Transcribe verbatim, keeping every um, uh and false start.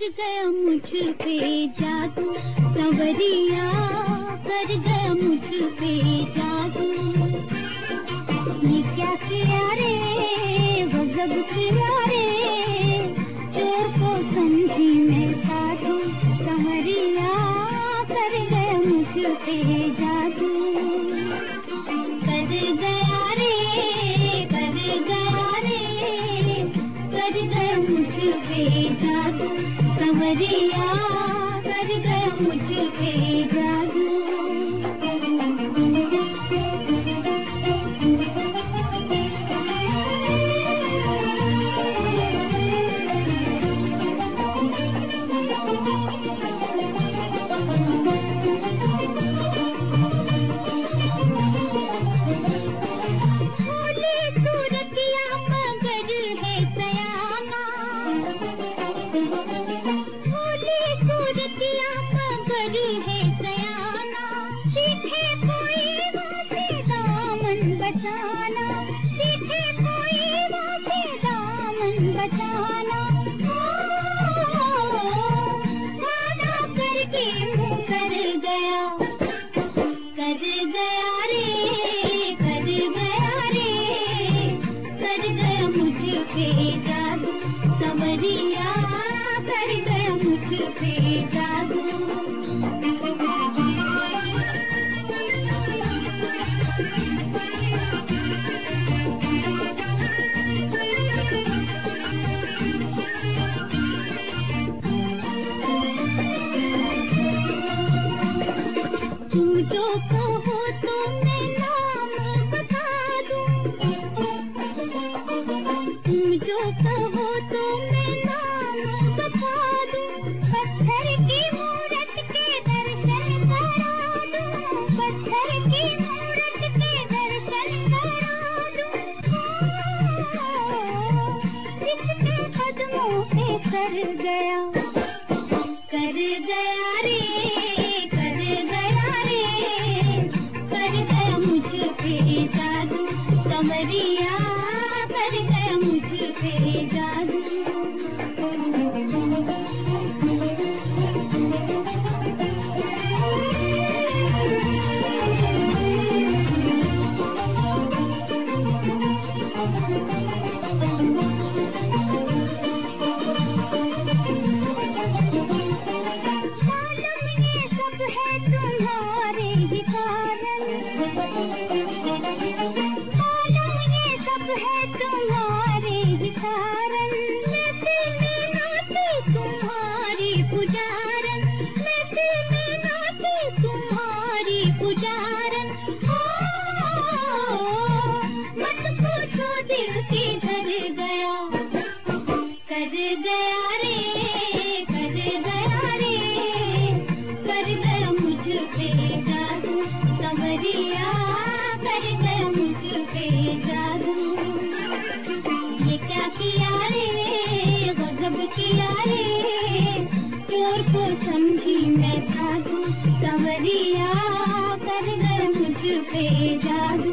गया मुझ पे जादू, संवरिया कर गया मुझ पे जादू। ये क्या किया रे, गजब किया रे, चोर को समझी मैं साधु, संवरिया कर गया मुझ पे जादू। कर गया रे, कर गया रे, कर गया मुझ पे जादू, संवरिया कर गया मुझ पे जादू। जो कहो तो मैं नाम बता दूं, तुम जो कहो तो मैं नाम बता दूं। पत्थर की मूरत के दर्शन करा दूं, पत्थर की मूरत के दर्शन करा दूं। जिसके कदमों पे कर गया, कर गया रे, जादू, संवरिया कर गया मुझ पे जादू। ये सब है तुम्हारे ही कारण, है तुम्हारे ही कारण। मैं दिल में नाची तुम्हारी पुजारन, मैं दिल में नाची तुम्हारी पुजारन। मत पूछो दिल किधर गया, कर गया रे, कर गया रे, कर गया मुझ पे जादू, संवरिया कर गया मुझ पे जादू। ये क्या किया रे, गजब किया रे, चोर को समझी मैं साधु, संवरिया कर गया मुझ पे जादू।